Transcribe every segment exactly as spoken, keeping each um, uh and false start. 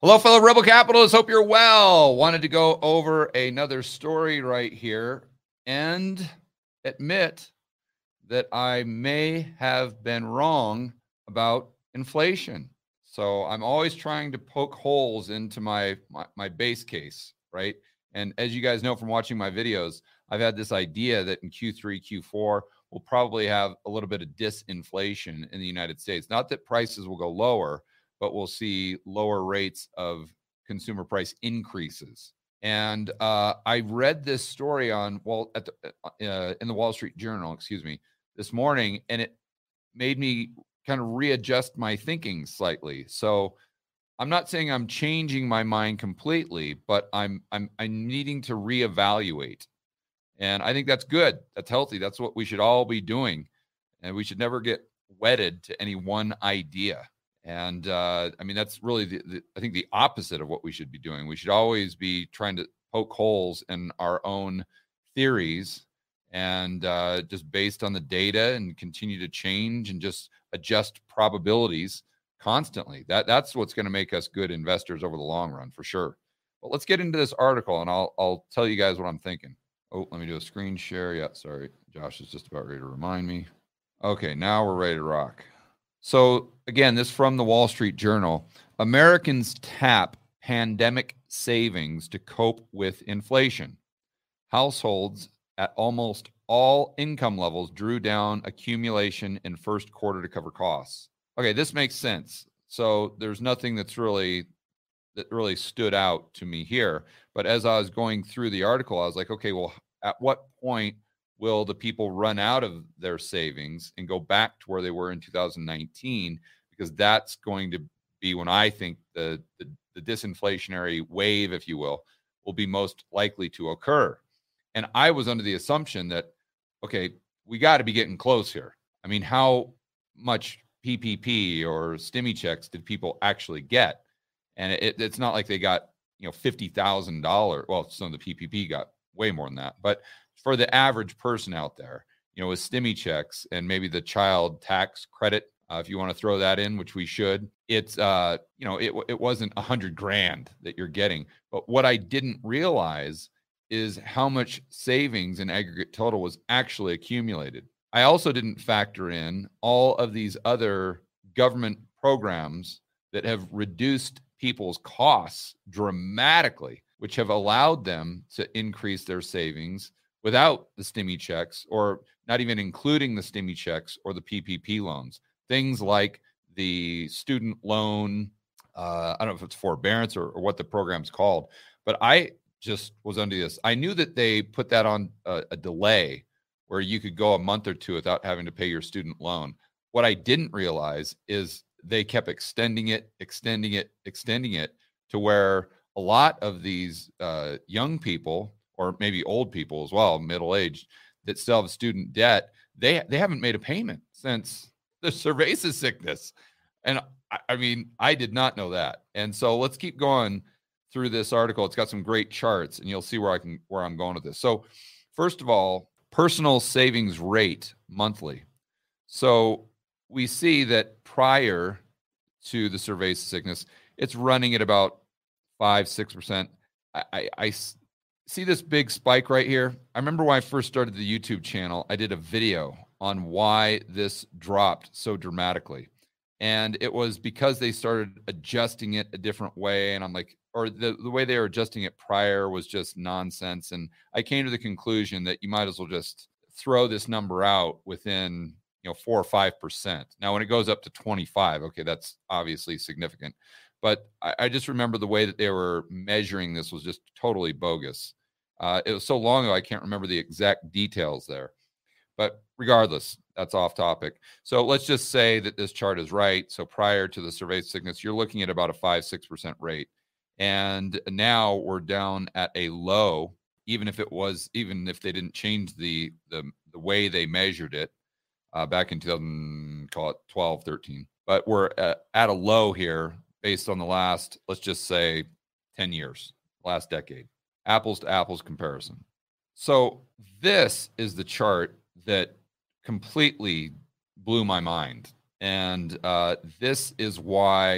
Hello, fellow Rebel Capitalists. Hope you're well. Wanted to go over another story right here and admit that I may have been wrong about inflation. So I'm always trying to poke holes into my, my, my base case, right? And as you guys know from watching my videos, I've had this idea that in Q three, Q four, we'll probably have a little bit of disinflation in the United States. Not that prices will go lower, but we'll see lower rates of consumer price increases. And uh, I read this story on Wall at the, uh, in the Wall Street Journal, excuse me, this morning, and it made me kind of readjust my thinking slightly. So I'm not saying I'm changing my mind completely, but I'm I'm I'm needing to reevaluate. And I think that's good. That's healthy. That's what we should all be doing. And we should never get wedded to any one idea. And uh, I mean, that's really, the, the, I think, the opposite of what we should be doing. We should always be trying to poke holes in our own theories and uh, just based on the data and continue to change and just adjust probabilities constantly. That That's what's going to make us good investors over the long run, for sure. But let's get into this article, and I'll I'll tell you guys what I'm thinking. Oh, let me do a screen share. Yeah, sorry. Josh is just about ready to remind me. Okay, now we're ready to rock. So again, this from the Wall Street Journal. Americans tap pandemic savings to cope with inflation. Households at almost all income levels drew down accumulation in first quarter to cover costs. Okay, this makes sense. So there's nothing that's really that really stood out to me here. But as I was going through the article, I was like, okay, well, at what point will the people run out of their savings and go back to where they were in two thousand nineteen? Because that's going to be when I think the, the, the disinflationary wave, if you will, will be most likely to occur. And I was under the assumption that, okay, we got to be getting close here. I mean, how much P P P or stimmy checks did people actually get? And it, it's not like they got, you know, fifty thousand dollars. Well, some of the P P P got way more than that. But for the average person out there, you know, with stimmy checks and maybe the child tax credit, uh, if you want to throw that in, which we should, it's, uh, you know, it, it wasn't a hundred grand that you're getting. But what I didn't realize is how much savings in aggregate total was actually accumulated. I also didn't factor in all of these other government programs that have reduced people's costs dramatically, which have allowed them to increase their savings without the stimmy checks, or not even including the stimmy checks or the P P P loans. Things like the student loan, uh, I don't know if it's forbearance or, or what the program's called, but I just was under this. I knew that they put that on a, a delay where you could go a month or two without having to pay your student loan. What I didn't realize is they kept extending it, extending it, extending it to where a lot of these uh, young people, or maybe old people as well, middle-aged, that still have student debt, they they haven't made a payment since the cerveza sickness. And I, I mean, I did not know that. And so let's keep going through this article. It's got some great charts, and you'll see where I can where I'm going with this. So first of all, personal savings rate monthly. So we see that prior to the cerveza sickness, it's running at about five, six percent. I, I, I see this big spike right here. I remember when I first started the YouTube channel, I did a video on why this dropped so dramatically. And it was because they started adjusting it a different way. And I'm like, or the, the way they were adjusting it prior was just nonsense. And I came to the conclusion that you might as well just throw this number out within, you know, four or five percent. Now, when it goes up to twenty-five, okay, that's obviously significant. But I, I just remember the way that they were measuring this was just totally bogus. Uh, it was so long ago, I can't remember the exact details there. But regardless, that's off topic. So let's just say that this chart is right. So prior to the cerveza sickness, you're looking at about a five, six percent rate. And now we're down at a low, even if it was, even if they didn't change the the, the way they measured it uh, back in two thousand, call it twelve, thirteen. But we're at, at a low here based on the last, let's just say, ten years, last decade. Apples to apples comparison. So this is the chart that completely blew my mind. And uh, this is why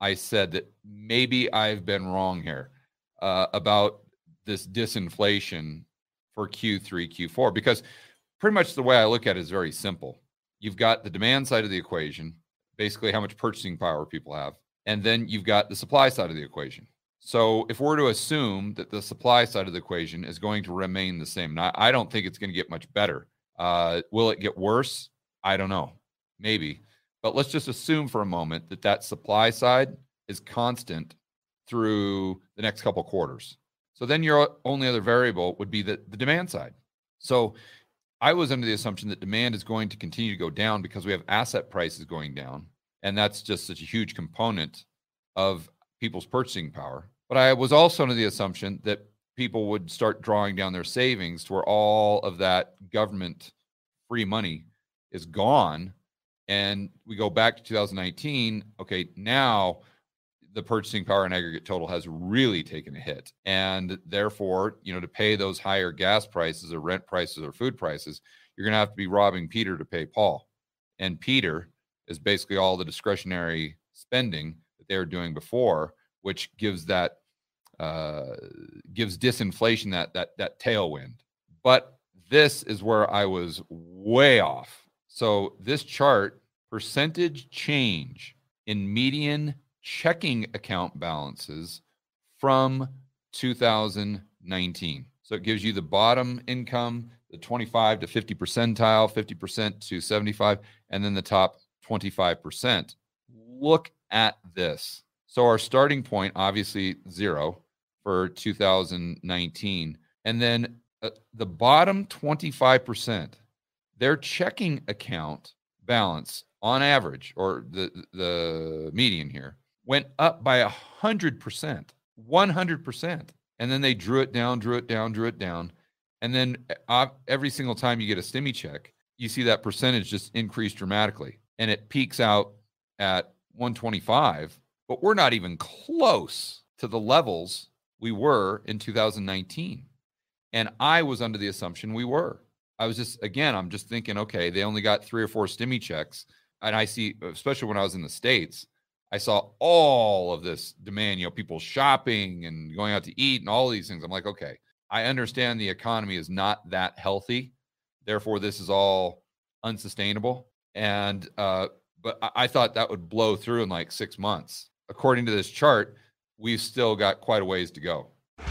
I said that maybe I've been wrong here uh, about this disinflation for Q three, Q four, because pretty much the way I look at it is very simple. You've got the demand side of the equation, basically how much purchasing power people have, and then you've got the supply side of the equation. So if we're to assume that the supply side of the equation is going to remain the same, now, I don't think it's going to get much better. Uh, will it get worse? I don't know. Maybe. But let's just assume for a moment that that supply side is constant through the next couple quarters. So then your only other variable would be the, the demand side. So I was under the assumption that demand is going to continue to go down because we have asset prices going down. And that's just such a huge component of people's purchasing power. But I was also under the assumption that people would start drawing down their savings to where all of that government free money is gone. And we go back to two thousand nineteen. Okay, now the purchasing power in aggregate total has really taken a hit. And therefore, you know, to pay those higher gas prices or rent prices or food prices, you're going to have to be robbing Peter to pay Paul. And Peter is basically all the discretionary spending that they were doing before, which gives that uh, gives disinflation that that that tailwind. But this is where I was way off. So this chart, percentage change in median checking account balances from two thousand nineteen. So it gives you the bottom income, the twenty-five to fifty percentile, fifty percent to seventy-five, and then the top twenty-five percent. Look at this. So our starting point, obviously zero for two thousand nineteen. And then uh, the bottom twenty-five percent, their checking account balance on average, or the, the median here, went up by one hundred percent, one hundred percent. And then they drew it down, drew it down, drew it down. And then uh, every single time you get a stimmy check, you see that percentage just increase dramatically. And it peaks out at one twenty-five, but we're not even close to the levels we were in two thousand nineteen. And I was under the assumption we were. I was just, again, I'm just thinking, okay, they only got three or four stimmy checks. And I see, especially when I was in the States, I saw all of this demand, you know, people shopping and going out to eat and all these things. I'm like, okay, I understand the economy is not that healthy. Therefore, this is all unsustainable. And, uh, but I, I thought that would blow through in like six months. According to this chart, we've still got quite a ways to go.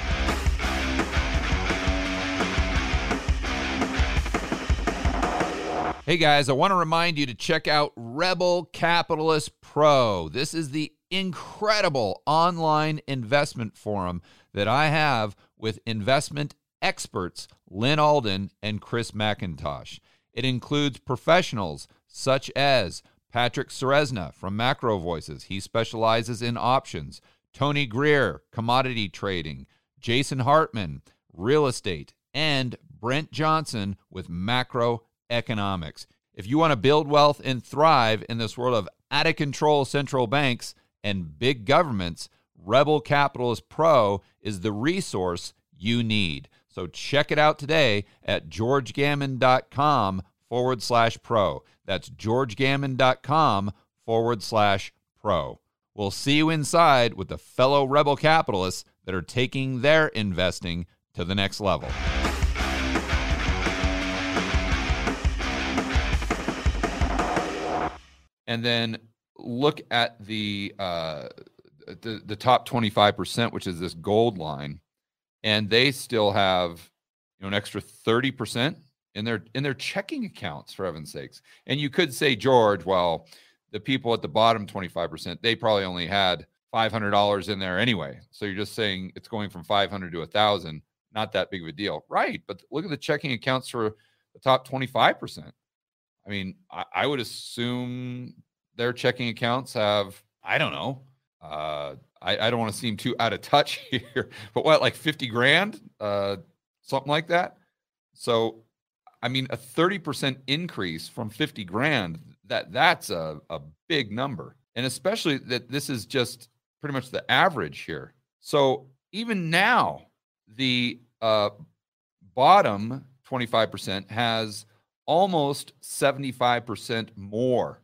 Hey guys, I want to remind you to check out Rebel Capitalist Pro. This is the incredible online investment forum that I have with investment experts Lynn Alden and Chris McIntosh. It includes professionals such as Patrick Ceresna from Macro Voices. He specializes in options. Tony Greer, commodity trading. Jason Hartman, real estate. And Brent Johnson with macro economics. If you want to build wealth and thrive in this world of out-of-control central banks and big governments, Rebel Capitalist Pro is the resource you need. So check it out today at georgegammon.com forward slash pro. That's georgegammon.com forward slash pro. We'll see you inside with the fellow Rebel capitalists that are taking their investing to the next level. And then look at the, uh, the the top twenty-five percent, which is this gold line, and they still have, you know, an extra thirty percent in their in their checking accounts, for heaven's sakes. And you could say, George, well, the people at the bottom twenty-five percent, they probably only had five hundred dollars in there anyway. So you're just saying it's going from five hundred to one thousand, not that big of a deal. Right, but look at the checking accounts for the top twenty-five percent. I mean, I, I would assume their checking accounts have, I don't know, uh, I, I don't want to seem too out of touch here, but what, like fifty grand, uh, something like that? So, I mean, a thirty percent increase from fifty grand, that that's a, a big number. And especially that this is just pretty much the average here. So even now, the uh, bottom twenty-five percent has almost seventy-five percent more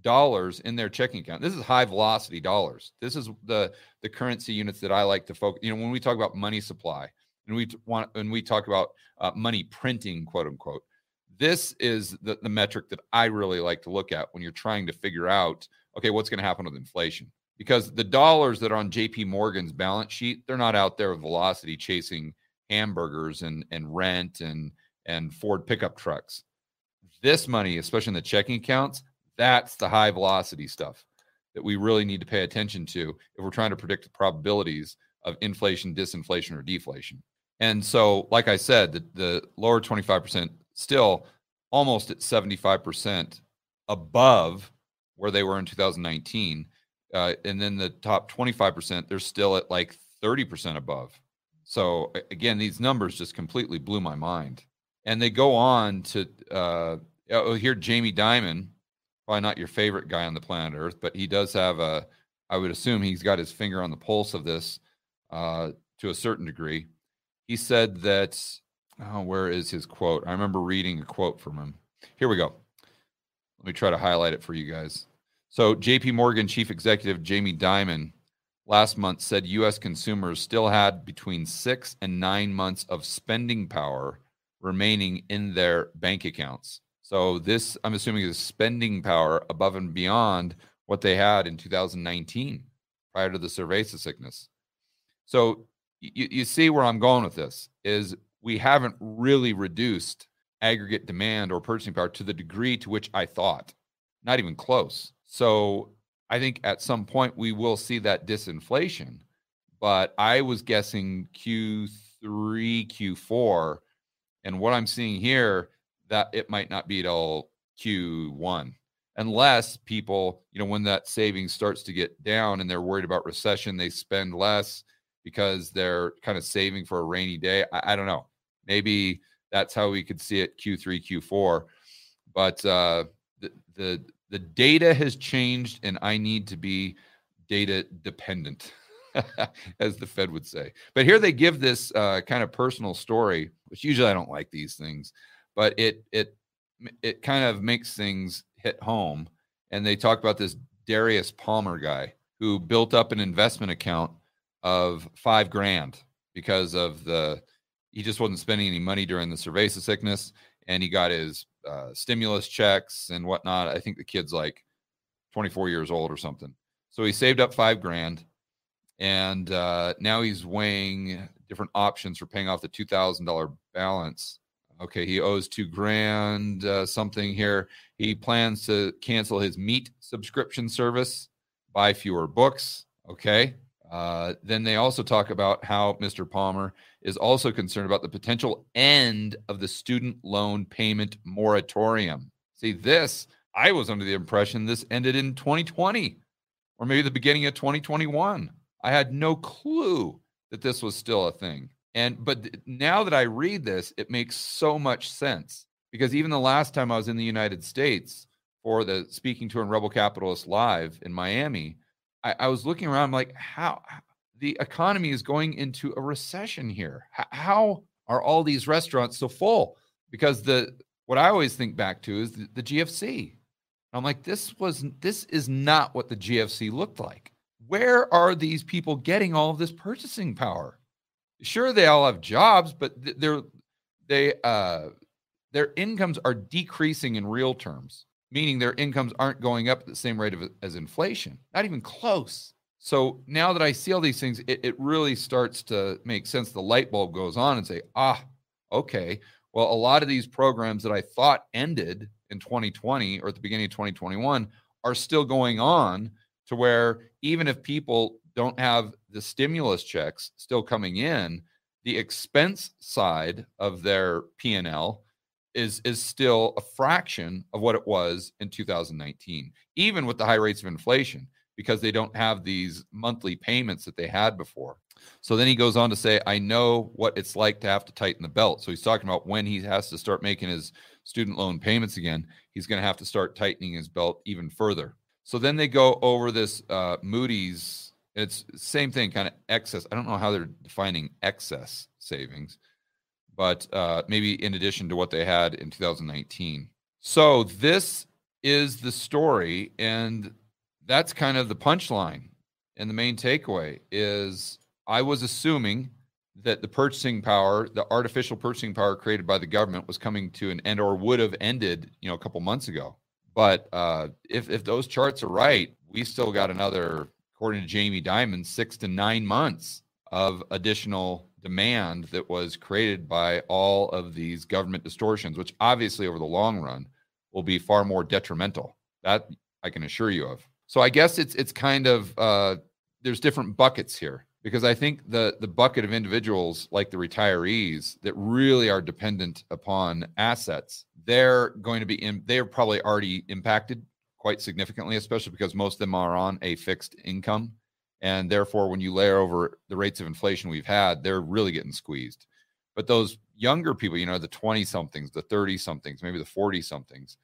dollars in their checking account. This is high velocity dollars. This is the, the currency units that I like to focus. You know, when we talk about money supply and we want, when we talk about uh, money printing, quote unquote, this is the, the metric that I really like to look at when you're trying to figure out, okay, what's going to happen with inflation? Because the dollars that are on J P Morgan's balance sheet, they're not out there with velocity chasing hamburgers and, and rent and, and Ford pickup trucks. This money, especially in the checking accounts, that's the high velocity stuff that we really need to pay attention to if we're trying to predict the probabilities of inflation, disinflation, or deflation. And so, like I said, the, the lower twenty-five percent still almost at seventy-five percent above where they were in two thousand nineteen. Uh, and then the top twenty-five percent, they're still at like thirty percent above. So again, these numbers just completely blew my mind. And they go on to, uh, oh, here, Jamie Dimon, probably not your favorite guy on the planet Earth, but he does have a, I would assume he's got his finger on the pulse of this uh, to a certain degree. He said that, oh, where is his quote? I remember reading a quote from him. Here we go. Let me try to highlight it for you guys. So J P Morgan Chief Executive Jamie Dimon last month said U S consumers still had between six and nine months of spending power remaining in their bank accounts. So this, I'm assuming, is spending power above and beyond what they had in two thousand nineteen prior to the cerveza sickness. So you, you see where I'm going with this is we haven't really reduced aggregate demand or purchasing power to the degree to which I thought, not even close. So I think at some point we will see that disinflation, but I was guessing Q three, Q four, and what I'm seeing here, that it might not be till Q one, unless people, you know, when that savings starts to get down and they're worried about recession, they spend less because they're kind of saving for a rainy day. I, I don't know. Maybe that's how we could see it Q three, Q four, but uh, the, the the data has changed, and I need to be data dependent, as the Fed would say. But here they give this uh, kind of personal story, which usually I don't like these things, but it it it kind of makes things hit home. And they talk about this Darius Palmer guy who built up an investment account of five grand because of the he just wasn't spending any money during the cerveza sickness, and he got his uh, stimulus checks and whatnot. I think the kid's like twenty-four years old or something. So he saved up five grand, and uh, now he's weighing different options for paying off the two thousand dollars balance. Okay, he owes two grand uh, something here. He plans to cancel his Meet subscription service, buy fewer books. Okay. Uh, then they also talk about how Mister Palmer is also concerned about the potential end of the student loan payment moratorium. See, this, I was under the impression this ended in twenty twenty or maybe the beginning of twenty twenty-one. I had no clue that this was still a thing. And but now that I read this, it makes so much sense, because even the last time I was in the United States for the Speaking to a Rebel Capitalist Live in Miami, I, I was looking around like, how the economy is going into a recession here. H- how are all these restaurants so full? Because the what I always think back to is the, the G F C. I'm like, this was this is not what the G F C looked like. Where are these people getting all of this purchasing power? Sure, they all have jobs, but they're they uh, their incomes are decreasing in real terms, meaning their incomes aren't going up at the same rate of, as inflation, not even close. So now that I see all these things, it, it really starts to make sense. The light bulb goes on and say, ah, okay, well, a lot of these programs that I thought ended in twenty twenty or at the beginning of twenty twenty-one are still going on, to where even if people don't have the stimulus checks still coming in, the expense side of their P and L is is still a fraction of what it was in two thousand nineteen, even with the high rates of inflation, because they don't have these monthly payments that they had before. So then he goes on to say, I know what it's like to have to tighten the belt. So he's talking about when he has to start making his student loan payments again, he's going to have to start tightening his belt even further. So then they go over this uh, Moody's. It's same thing, kind of excess. I don't know how they're defining excess savings, but uh, maybe in addition to what they had in two thousand nineteen. So this is the story. And that's kind of the punchline. And the main takeaway is I was assuming that the purchasing power, the artificial purchasing power created by the government was coming to an end or would have ended, you know, a couple months ago. But uh, if, if those charts are right, we still got another, according to Jamie Dimon, six to nine months of additional demand that was created by all of these government distortions, which obviously over the long run will be far more detrimental. That I can assure you of. So I guess it's it's kind of, uh, there's different buckets here, because I think the the bucket of individuals like the retirees that really are dependent upon assets, they're going to be in, they're probably already impacted quite significantly, especially because most of them are on a fixed income. And therefore, when you layer over the rates of inflation we've had, they're really getting squeezed. But those younger people, you know, the twenty somethings, the thirty somethings, maybe the forty somethings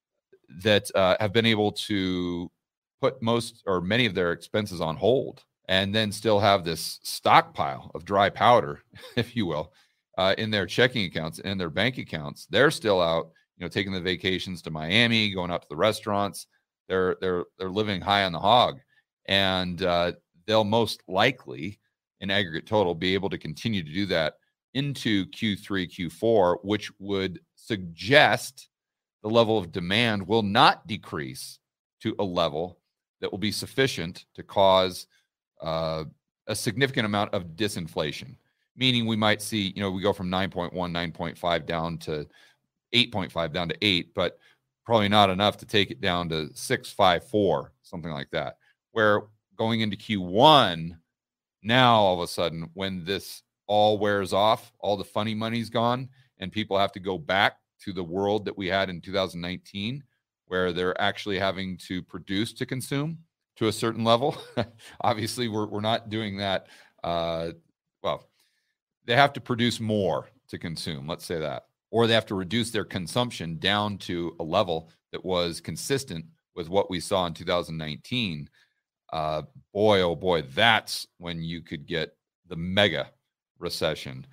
that uh, have been able to put most or many of their expenses on hold and then still have this stockpile of dry powder, if you will, uh, in their checking accounts and their bank accounts. They're still out, you know, taking the vacations to Miami, going out to the restaurants. They're they're they're living high on the hog, and uh, they'll most likely, in aggregate total, be able to continue to do that into Q three, Q four, which would suggest the level of demand will not decrease to a level that will be sufficient to cause uh, a significant amount of disinflation. Meaning we might see, you know, we go from nine point one, nine point five down to eight point five down to eight, but probably not enough to take it down to six, five, four, something like that. Where going into Q one, now all of a sudden, when this all wears off, all the funny money's gone, and people have to go back to the world that we had in two thousand nineteen, where they're actually having to produce to consume to a certain level. Obviously, we're we're not doing that. Uh, well, they have to produce more to consume, let's say that. Or they have to reduce their consumption down to a level that was consistent with what we saw in two thousand nineteen. Uh, boy, oh boy, that's when you could get the mega recession.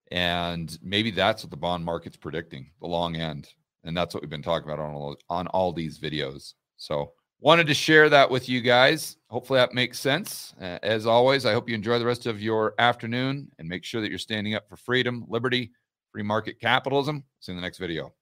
And maybe that's what the bond market's predicting, the long end. And that's what we've been talking about on all, on all these videos. So wanted to share that with you guys. Hopefully that makes sense. Uh, as always, I hope you enjoy the rest of your afternoon, and make sure that you're standing up for freedom, liberty, free market capitalism. See you in the next video.